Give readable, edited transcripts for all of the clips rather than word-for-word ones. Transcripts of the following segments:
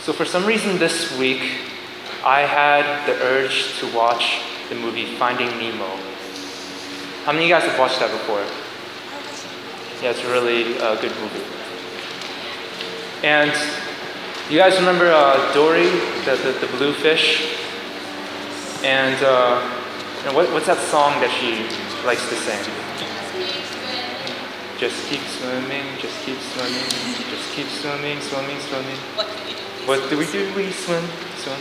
So for some reason this week, I had the urge to watch the movie Finding Nemo. How many of you guys have watched that before? Yeah, it's a really good movie. And you guys remember Dory, the blue fish? And what's that song that she likes to sing? Just keep swimming, just keep swimming, just keep swimming, swimming, swimming. What do? We swim, swim.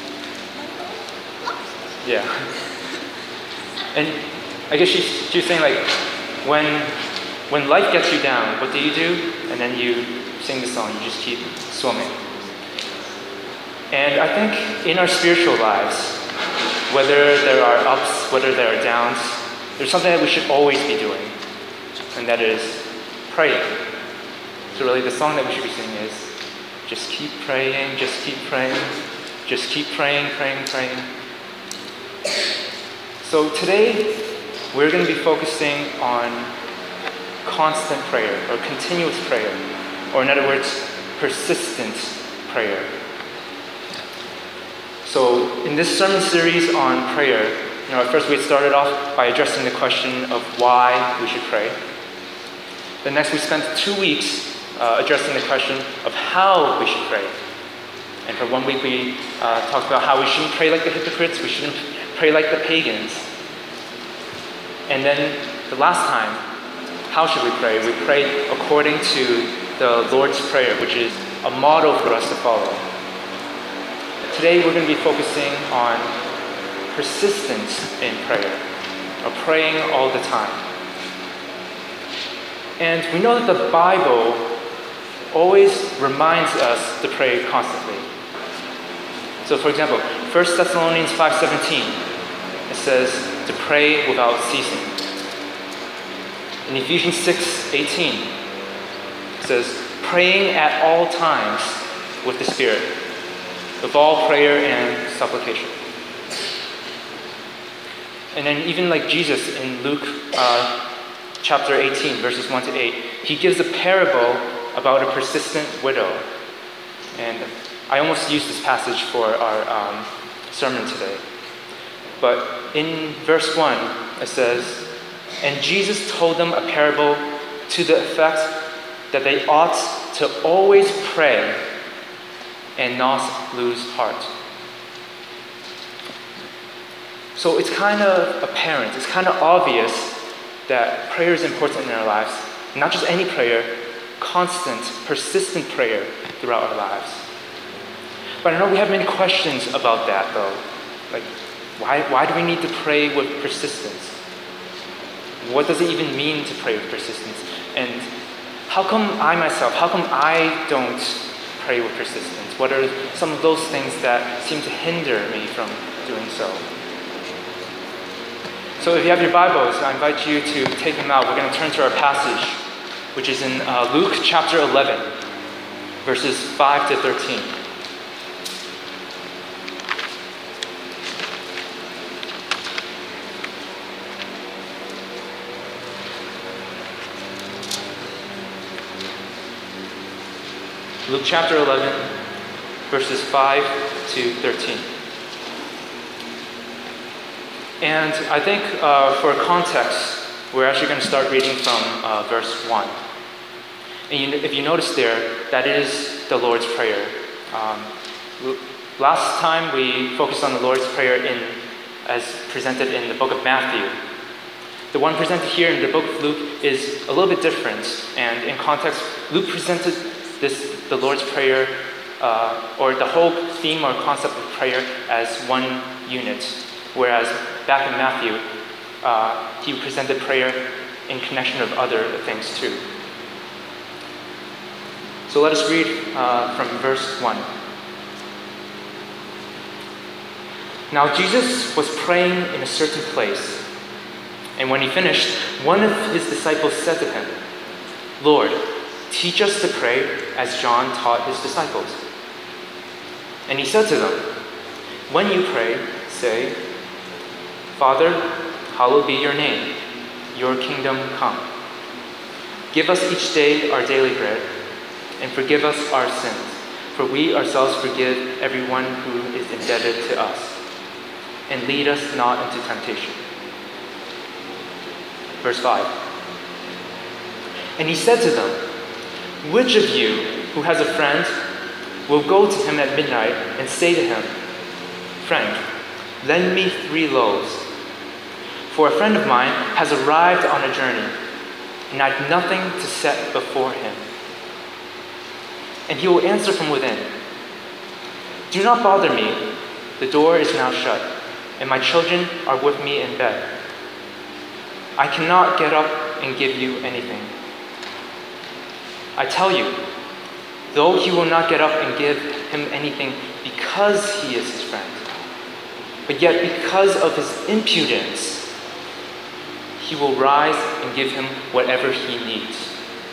Yeah. And I guess she's saying like, when life gets you down, what do? And then you sing the song, you just keep swimming. And I think in our spiritual lives, whether there are ups, whether there are downs, there's something that we should always be doing, and that is praying. So really the song that we should be singing is, just keep praying, just keep praying, just keep praying, praying, praying. So today, we're going to be focusing on constant prayer, or continuous prayer, or in other words, persistent prayer. So in this sermon series on prayer, at first we started off by addressing the question of why we should pray. Then next we spent 2 weeks addressing the question of how we should pray. And for 1 week we talked about how we shouldn't pray like the hypocrites, we shouldn't pray like the pagans. And then the last time, how should we pray? We pray according to the Lord's Prayer, which is a model for us to follow. Today we're going to be focusing on persistence in prayer, or praying all the time. And we know that the Bible always reminds us to pray constantly. So for example, 1 Thessalonians 5:17, it says to pray without ceasing. In Ephesians 6:18, it says praying at all times with the Spirit, with all prayer and supplication. And then even like Jesus in Luke chapter 18, verses 1 to 8, he gives a parable about a persistent widow. And I almost used this passage for our sermon today. But in verse 1, it says, and Jesus told them a parable to the effect that they ought to always pray and not lose heart. So it's kind of apparent, it's kind of obvious that prayer is important in our lives. Not just any prayer, constant, persistent prayer throughout our lives. But I know we have many questions about that though. Like, why do we need to pray with persistence? What does it even mean to pray with persistence? And how come I don't pray with persistence? What are some of those things that seem to hinder me from doing so? So if you have your Bibles, I invite you to take them out. We're going to turn to our passage, which is in Luke chapter 11, verses 5 to 13. Luke chapter 11, verses 5 to 13. And I think for context, we're actually going to start reading from verse 1. And if you notice there, that is the Lord's Prayer. Last time we focused on the Lord's Prayer as presented in the book of Matthew. The one presented here in the book of Luke is a little bit different. And in context, Luke presented the Lord's Prayer, or the whole theme or concept of prayer as one unit. Whereas back in Matthew, he presented prayer in connection of other things too. So let us read from verse 1. Now Jesus was praying in a certain place, and when he finished, one of his disciples said to him, Lord, teach us to pray as John taught his disciples. And he said to them, when you pray, say, Father, hallowed be your name, your kingdom come. Give us each day our daily bread, and forgive us our sins, for we ourselves forgive everyone who is indebted to us. And lead us not into temptation. Verse 5. And he said to them, which of you who has a friend will go to him at midnight and say to him, friend, lend me 3 loaves, for a friend of mine has arrived on a journey, and I have nothing to set before him. And he will answer from within, do not bother me, the door is now shut, and my children are with me in bed. I cannot get up and give you anything. I tell you, though he will not get up and give him anything because he is his friend, but yet because of his impudence, he will rise and give him whatever he needs.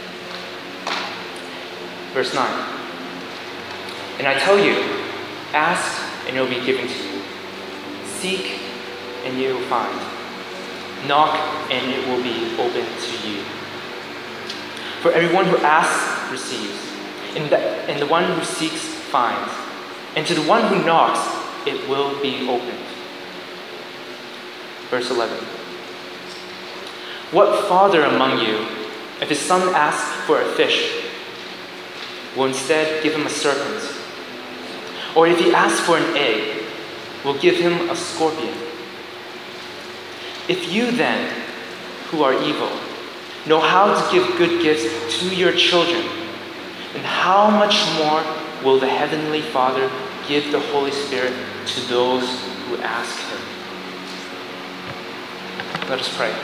Verse 9. And I tell you, ask and it will be given to you. Seek and you will find. Knock and it will be opened to you. For everyone who asks receives, and the one who seeks finds, and to the one who knocks it will be opened. Verse 11. What father among you, if his son asks for a fish, will instead give him a serpent? Or if he asks for an egg, will give him a scorpion? If you then, who are evil, know how to give good gifts to your children, then how much more will the Heavenly Father give the Holy Spirit to those who ask him? Let us pray.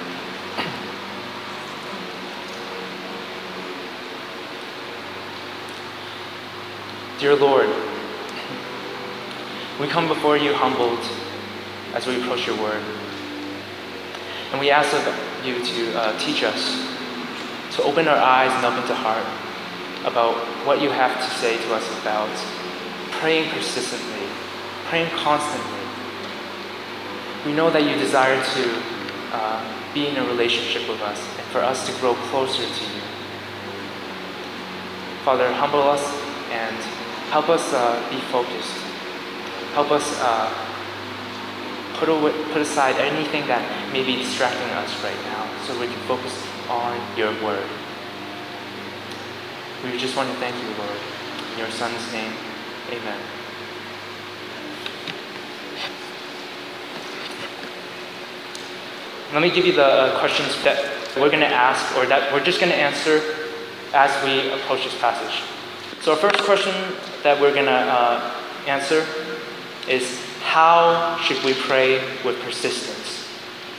Dear Lord, we come before you humbled as we approach your word. And we ask of you to teach us, to open our eyes and open to heart about what you have to say to us about praying persistently, praying constantly. We know that you desire to be in a relationship with us and for us to grow closer to you. Father, humble us and help us be focused. Help us put aside anything that may be distracting us right now so we can focus on your word. We just want to thank you, Lord. In your Son's name, amen. Let me give you the questions that we're going to ask, or that we're just going to answer as we approach this passage. So our first question that we're going to answer is, how should we pray with persistence?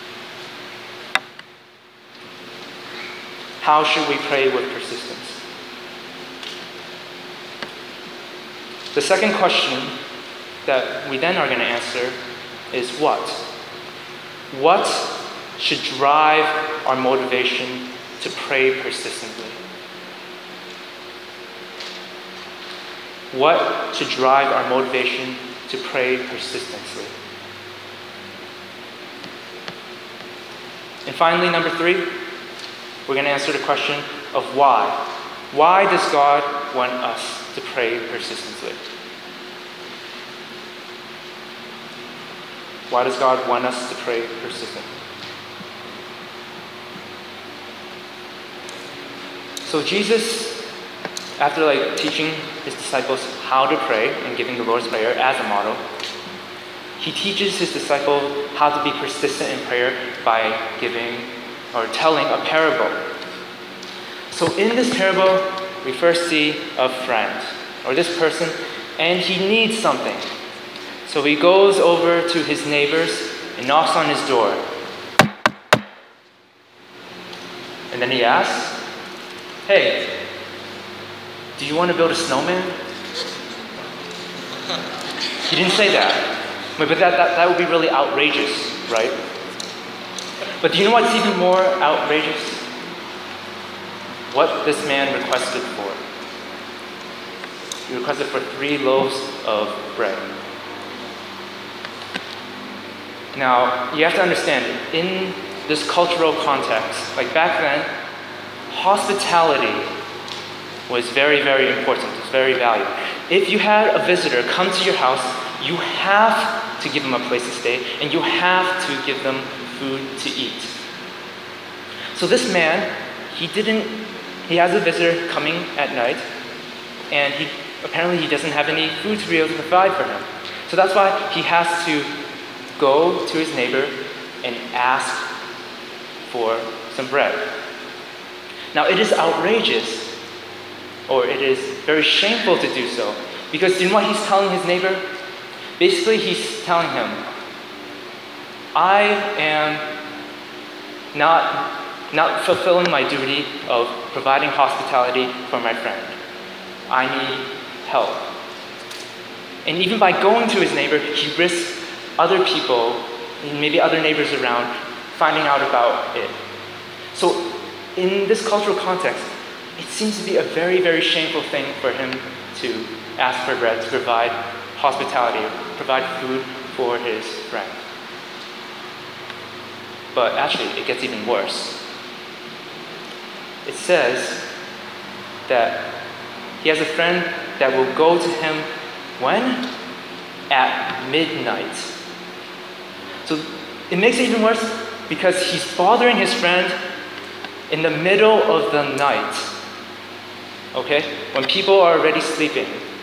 How should we pray with persistence? The second question that we then are going to answer is what? What should drive our motivation to pray persistently? What should drive our motivation to pray persistently? And finally, number 3, we're going to answer the question of why. Why does God want us to pray persistently? Why does God want us to pray persistently? So Jesus, after teaching his disciples how to pray and giving the Lord's Prayer as a model, he teaches his disciple how to be persistent in prayer by giving or telling a parable. So in this parable, we first see a friend, or this person, and he needs something. So he goes over to his neighbors and knocks on his door. And then he asks, "Hey, do you want to build a snowman?" He didn't say that. But that would be really outrageous, right? But do you know what's even more outrageous? What this man requested for. He requested for 3 loaves of bread. Now, you have to understand, in this cultural context, back then, hospitality was very, very important. It's very valuable. If you had a visitor come to your house, you have to give them a place to stay, and you have to give them food to eat. So this man, he has a visitor coming at night, and apparently he doesn't have any food to be able to provide for him. So that's why he has to go to his neighbor and ask for some bread. Now it is outrageous, or it is very shameful to do so, because you know what he's telling his neighbor? Basically he's telling him, I am not fulfilling my duty of providing hospitality for my friend. I need help. And even by going to his neighbor, he risks other people, and maybe other neighbors around, finding out about it. So in this cultural context, it seems to be a very, very shameful thing for him to ask for bread, to provide hospitality, provide food for his friend. But actually, it gets even worse. It says that he has a friend that will go to him when? At midnight. So it makes it even worse because he's bothering his friend in the middle of the night. Okay? When people are already sleeping.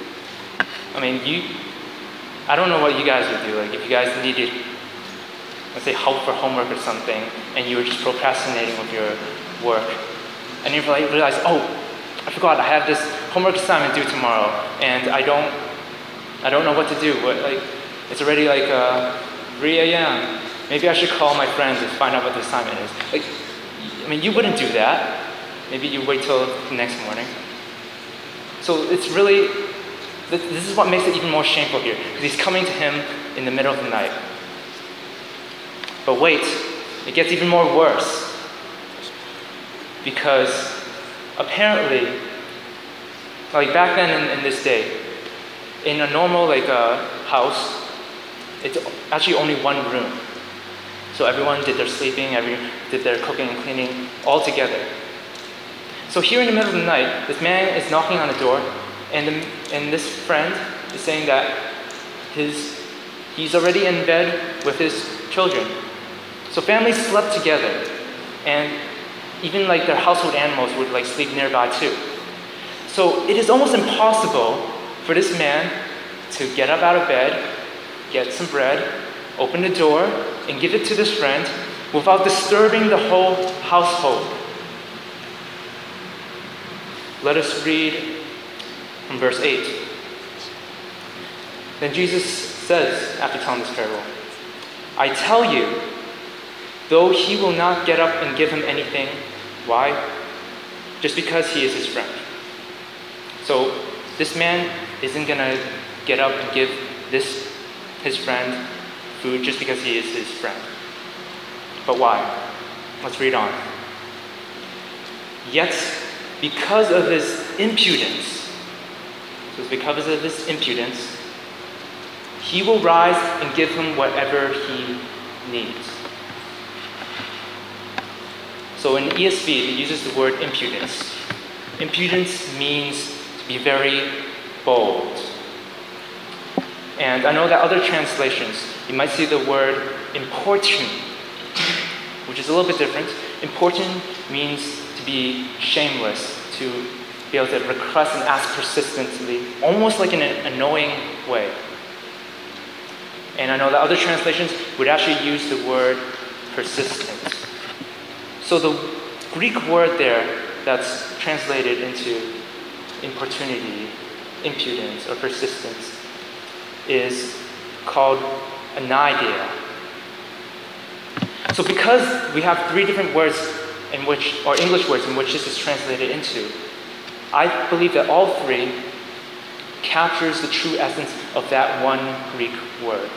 I don't know what you guys would do. Like if you guys needed, let's say, help for homework or something, and you were just procrastinating with your work, and you realize, oh, I forgot, I have this homework assignment due tomorrow, and I don't know what to do. It's already 3 a.m. Maybe I should call my friends and find out what the assignment is. You wouldn't do that. Maybe you wait till the next morning. So it's really, this is what makes it even more shameful here, because he's coming to him in the middle of the night. But wait, it gets even more worse. Because apparently, back then in this day, in a normal house, it's actually only one room. So everyone did their sleeping, everyone did their cooking and cleaning all together. So here in the middle of the night, this man is knocking on the door, and this friend is saying that he's already in bed with his children. So families slept together, and even their household animals would sleep nearby too. So it is almost impossible for this man to get up out of bed, get some bread, open the door, and give it to this friend without disturbing the whole household. Let us read from verse 8. Then Jesus says, after telling this parable, I tell you, though he will not get up and give him anything. Why? Just because he is his friend. So this man isn't going to get up and give his friend food just because he is his friend. But why? Let's read on. Yet, because of his impudence, he will rise and give him whatever he needs. So in ESV, it uses the word impudence. Impudence means to be very bold. And I know that other translations, you might see the word importune, which is a little bit different. Importune means to be shameless, to be able to request and ask persistently, almost like in an annoying way. And I know that other translations would actually use the word persistent. So the Greek word there that's translated into importunity, impudence, or persistence is called anidia. So because we have three different words or English words in which this is translated into, I believe that all three captures the true essence of that one Greek word.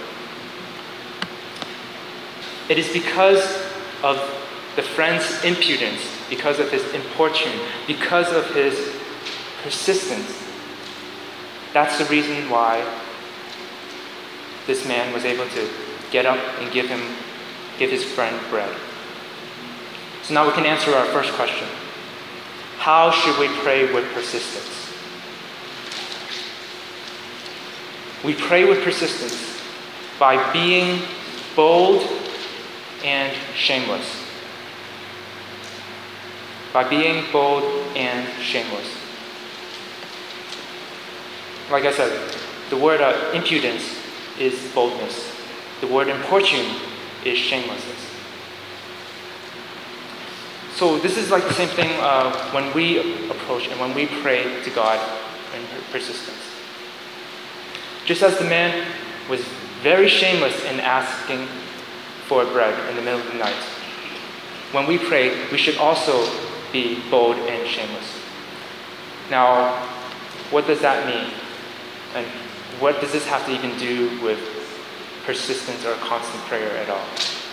It is because of the friend's impudence, because of his importune, because of his persistence. That's the reason why this man was able to get up and give his friend bread. So now we can answer our first question. How should we pray with persistence? We pray with persistence by being bold and shameless. By being bold and shameless. Like I said, the word impudence is boldness. The word importune is shamelessness. So this is like the same thing when we approach and when we pray to God in persistence. Just as the man was very shameless in asking for bread in the middle of the night, when we pray, we should also be bold and shameless. Now, what does that mean? And what does this have to even do with persistence or constant prayer at all?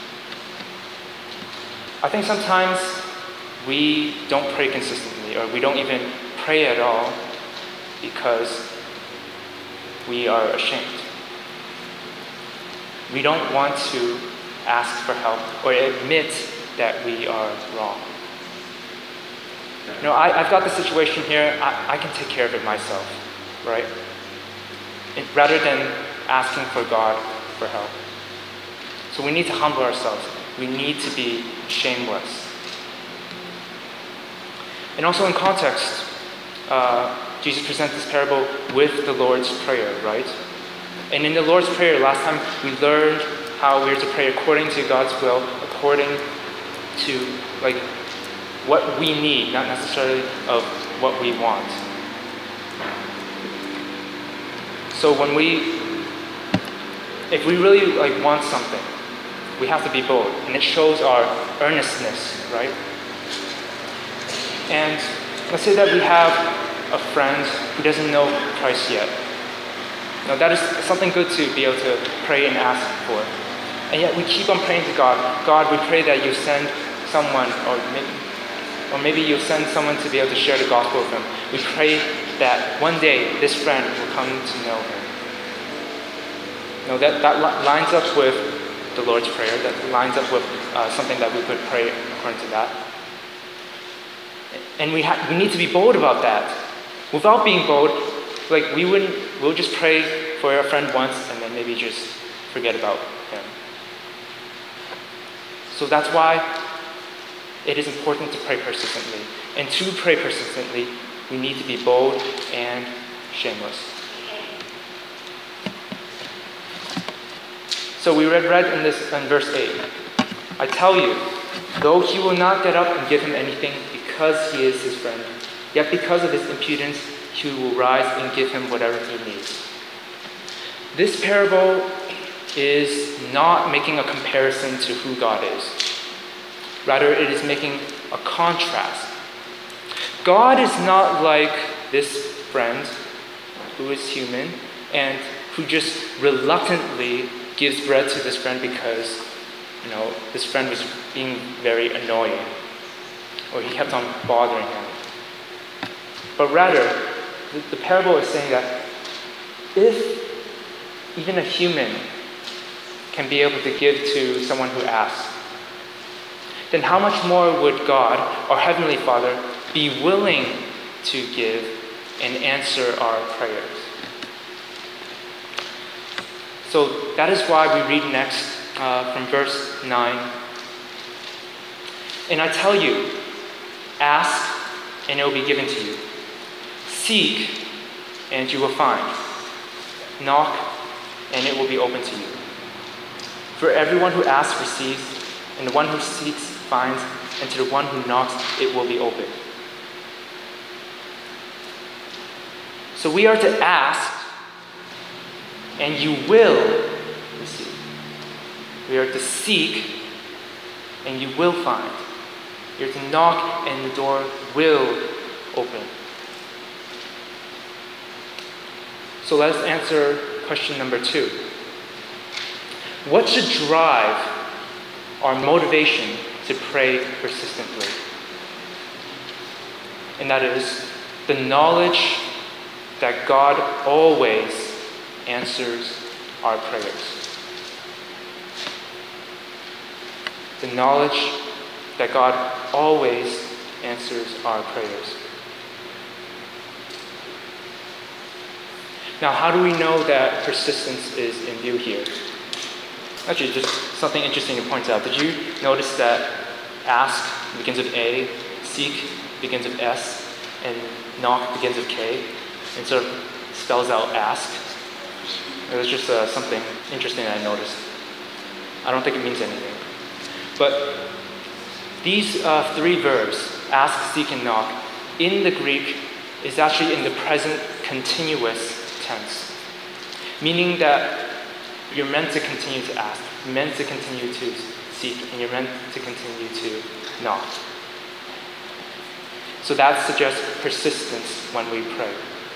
I think sometimes we don't pray consistently, or we don't even pray at all because we are ashamed. We don't want to ask for help or admit that we are wrong. I've got the situation here, I can take care of it myself, right? Rather than asking for God for help. So we need to humble ourselves. We need to be shameless. And also in context, Jesus presents this parable with the Lord's Prayer, right? And in the Lord's Prayer, last time we learned how we are to pray according to God's will, according to what we need, not necessarily of what we want. So if we really want something, we have to be bold, and it shows our earnestness, right? And let's say that we have a friend who doesn't know Christ yet. Now that is something good to be able to pray and ask for. And yet we keep on praying to God. God, we pray that you send someone, or maybe you send someone to be able to share the gospel with him. We pray that one day this friend will come to know him. Now that lines up with the Lord's Prayer. That lines up with something that we could pray according to that. And we need to be bold about that. Without being bold, we'll just pray for our friend once and then maybe just forget about him. So that's why it is important to pray persistently. And to pray persistently, we need to be bold and shameless. So we read in verse 8. I tell you, though he will not get up and give him anything because he is his friend, yet because of his impudence, he will rise and give him whatever he needs. This parable is not making a comparison to who God is. Rather, it is making a contrast. God is not like this friend who is human and who just reluctantly gives bread to this friend because, this friend was being very annoying or he kept on bothering him. But rather, the parable is saying that if even a human can be able to give to someone who asks, then how much more would God, our Heavenly Father, be willing to give and answer our prayers? So that is why we read next from verse 9. And I tell you, ask and it will be given to you. Seek and you will find. Knock and it will be open to you. For everyone who asks receives, and the one who seeks finds, and to the one who knocks it will be open. So we are to ask, and you will receive. We are to seek, and you will find. You're to knock, and the door will open. So let's answer question number 2. What should drive our motivation to pray persistently? And that is the knowledge that God always answers our prayers. The knowledge that God always answers our prayers. Now, how do we know that persistence is in view here? Actually, just something interesting to point out. Did you notice that ask begins with A, seek begins with S, and knock begins with K, and sort of spells out ask? It was just something interesting that I noticed. I don't think it means anything. But these three verbs, ask, seek, and knock, in the Greek is actually in the present continuous tense, meaning that you're meant to continue to ask, you're meant to continue to seek, and you're meant to continue to knock. So that suggests persistence when we pray.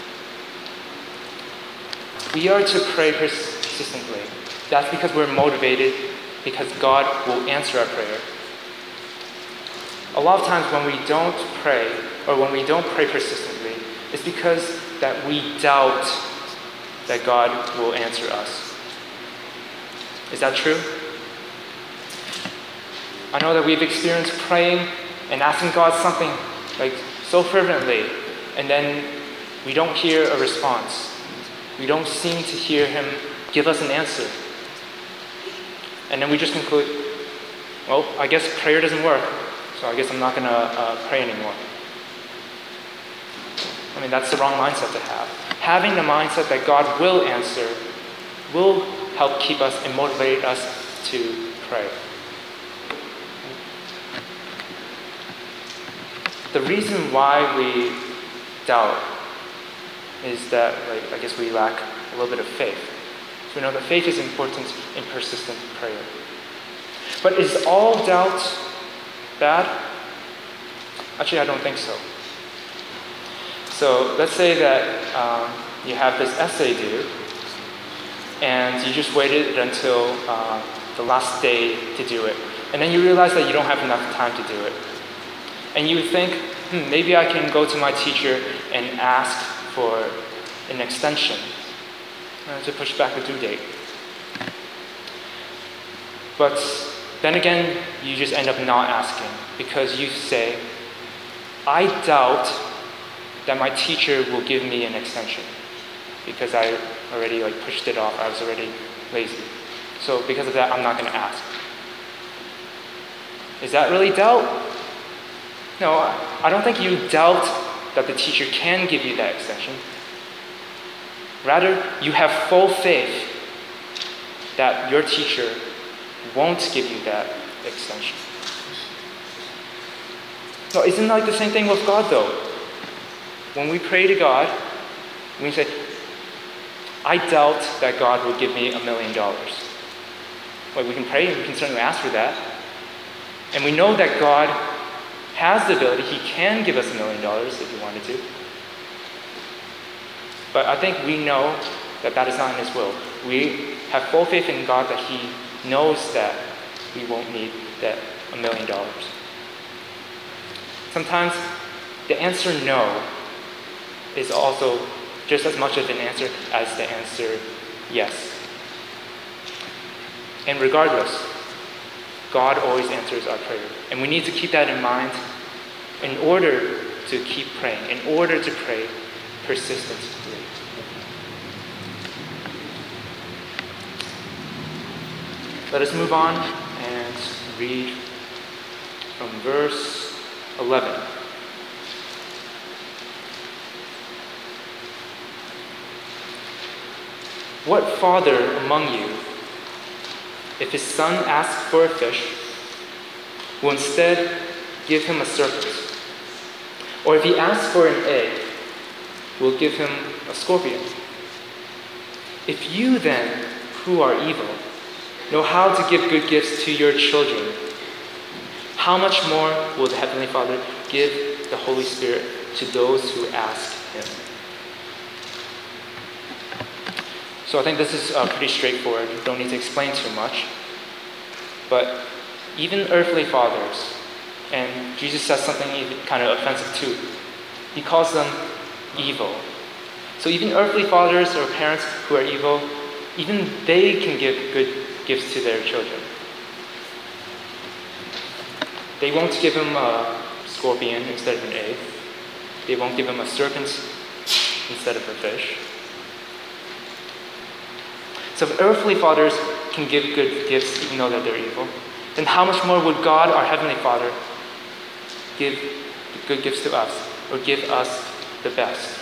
We are to pray persistently. That's because we're motivated, because God will answer our prayer. A lot of times when we don't pray, or when we don't pray persistently, it's because that we doubt that God will answer us. Is that true? I know that we've experienced praying and asking God something like so fervently, and then we don't hear a response. We don't seem to hear Him give us an answer. And then we just conclude, well, I guess prayer doesn't work, so I guess I'm not going to pray anymore. I mean, that's the wrong mindset to have. Having the mindset that God will answer will help keep us and motivate us to pray. The reason why we doubt is that, I guess we lack a little bit of faith. So we know that faith is important in persistent prayer. But is all doubt bad? Actually, I don't think so. So let's say that you have this essay due, and you just waited until the last day to do it. And then you realize that you don't have enough time to do it. And you think, maybe I can go to my teacher and ask for an extension to push back the due date. But then again, you just end up not asking because you say, I doubt that my teacher will give me an extension because I already pushed it off. I was already lazy. So because of that, I'm not going to ask. Is that really doubt? No, I don't think you doubt that the teacher can give you that extension. Rather, you have full faith that your teacher won't give you that extension. No, isn't that the same thing with God though? When we pray to God, we say, I doubt that God will give me $1 million. Well, we can pray and we can certainly ask for that. And we know that God has the ability, He can give us $1 million if He wanted to. But I think we know that that is not in His will. We have full faith in God that He knows that we won't need that $1 million. Sometimes the answer no is also just as much of an answer as the answer yes. And regardless, God always answers our prayer. And we need to keep that in mind in order to keep praying, in order to pray persistently. Let us move on and read from verse 11. What father among you, if his son asks for a fish, will instead give him a serpent? Or if he asks for an egg, will give him a scorpion? If you then, who are evil, know how to give good gifts to your children, how much more will the Heavenly Father give the Holy Spirit to those who ask Him? So I think this is pretty straightforward. You don't need to explain too much. But even earthly fathers, and Jesus says something even kind of offensive too, He calls them evil. So even earthly fathers or parents who are evil, even they can give good gifts to their children. They won't give him a scorpion instead of an egg. They won't give him a serpent instead of a fish. So if earthly fathers can give good gifts even though that they're evil, then how much more would God, our Heavenly Father, give good gifts to us, or give us the best?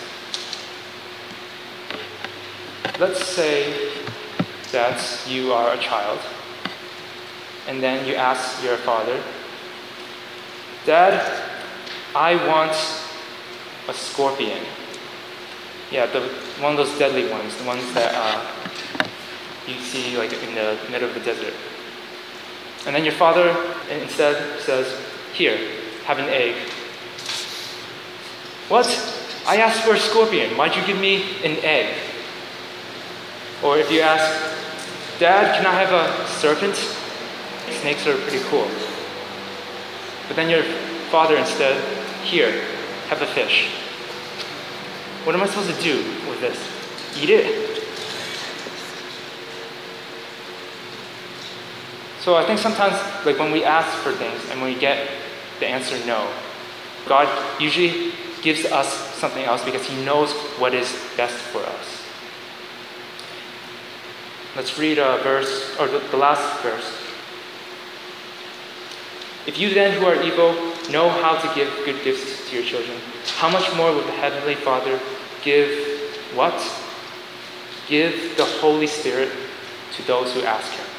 Let's say that you are a child, and then you ask your father, "Dad, I want a scorpion." Yeah, one of those deadly ones, the ones that you see like in the middle of the desert. And then your father instead says, "Here, have an egg." "What? I asked for a scorpion. Why'd you give me an egg?" Or if you ask, "Dad, can I have a serpent? Snakes are pretty cool." But then your father instead, "Here, have a fish." What am I supposed to do with this? Eat it? So I think sometimes, like when we ask for things and we get the answer no, God usually gives us something else because He knows what is best for us. Let's read a verse, or the last verse. "If you then who are evil know how to give good gifts to your children, how much more will the Heavenly Father give what? Give the Holy Spirit to those who ask Him."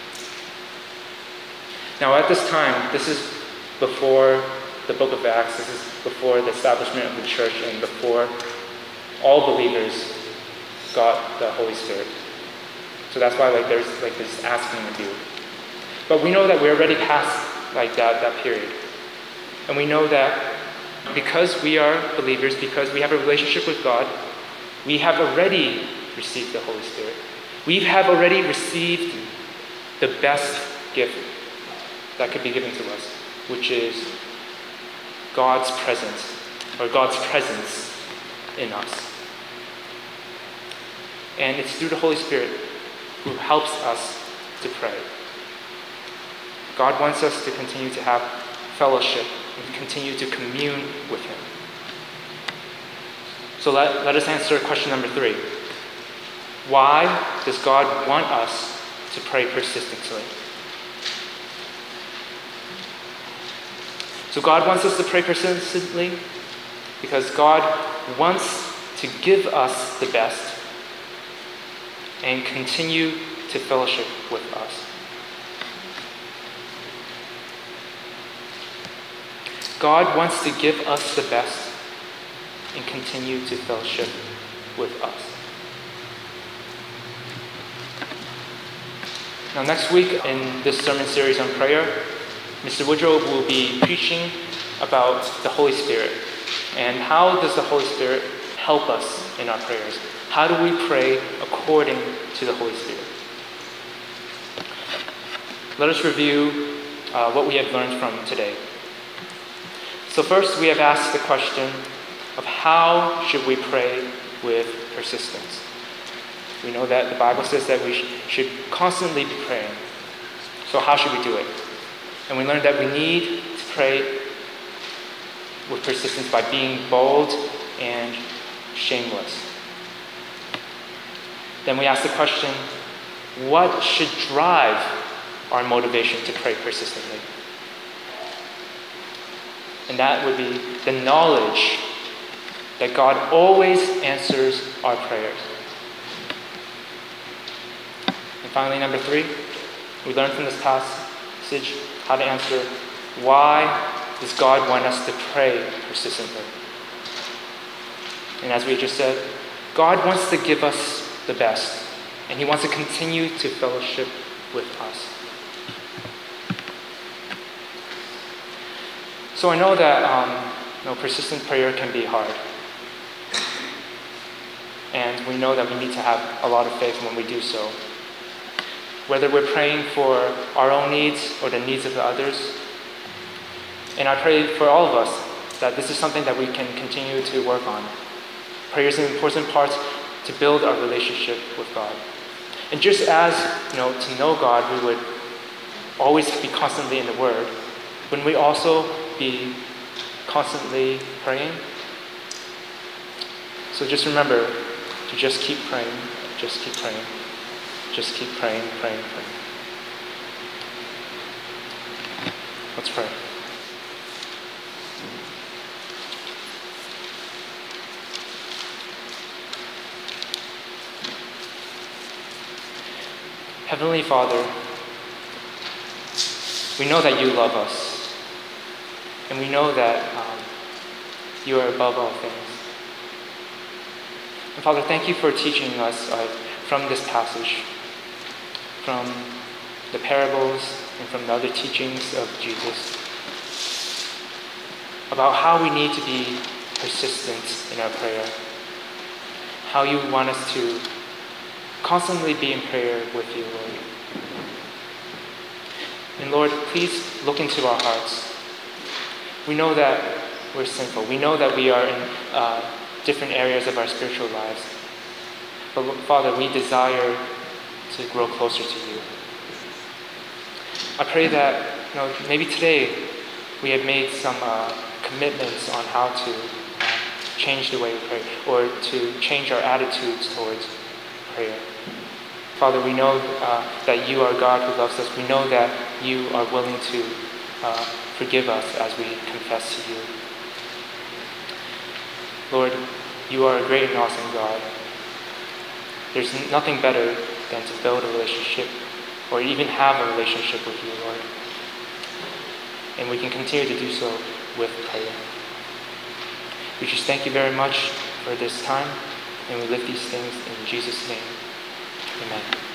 Now at this time, this is before the book of Acts, this is before the establishment of the church, and before all believers got the Holy Spirit. So that's why there's this asking to do. But we know that we're already past that period. And we know that because we are believers, because we have a relationship with God, we have already received the Holy Spirit. We have already received the best gift that could be given to us, which is God's presence, or God's presence in us. And it's through the Holy Spirit who helps us to pray. God wants us to continue to have fellowship and continue to commune with Him. So let us answer question number 3. Why does God want us to pray persistently? So God wants us to pray persistently because God wants to give us the best and continue to fellowship with us. God wants to give us the best and continue to fellowship with us. Now next week in this sermon series on prayer, Mr. Woodrow will be preaching about the Holy Spirit and how does the Holy Spirit help us in our prayers. How do we pray according to the Holy Spirit? Let us review what we have learned from today. So first, we have asked the question of how should we pray with persistence. We know that the Bible says that we should constantly be praying. So how should we do it? And we learned that we need to pray with persistence by being bold and shameless. Then we ask the question, what should drive our motivation to pray persistently? And that would be the knowledge that God always answers our prayers. And finally, number 3, we learned from this passage how to answer, why does God want us to pray persistently? And as we just said, God wants to give us the best, and He wants to continue to fellowship with us. So I know that persistent prayer can be hard. And we know that we need to have a lot of faith when we do so. Whether we're praying for our own needs or the needs of the others. And I pray for all of us that this is something that we can continue to work on. Prayer is an important part to build our relationship with God. And just as, to know God, we would always be constantly in the Word, wouldn't we also be constantly praying? So just remember to just keep praying, just keep praying, just keep praying, praying, praying. Let's pray. Heavenly Father, we know that you love us, and we know that you are above all things. And Father, thank you for teaching us from this passage, from the parables and from the other teachings of Jesus, about how we need to be persistent in our prayer, how you want us to constantly be in prayer with you, Lord. And Lord, please look into our hearts. We know that we're sinful. We know that we are in different areas of our spiritual lives. But Father, we desire to grow closer to you. I pray that maybe today we have made some commitments on how to change the way we pray, or to change our attitudes towards prayer. Father, we know that you are God who loves us. We know that you are willing to forgive us as we confess to you. Lord, you are a great and awesome God. There's nothing better than to build a relationship or even have a relationship with you, Lord. And we can continue to do so with prayer. We just thank you very much for this time, and we lift these things in Jesus' name. Amen.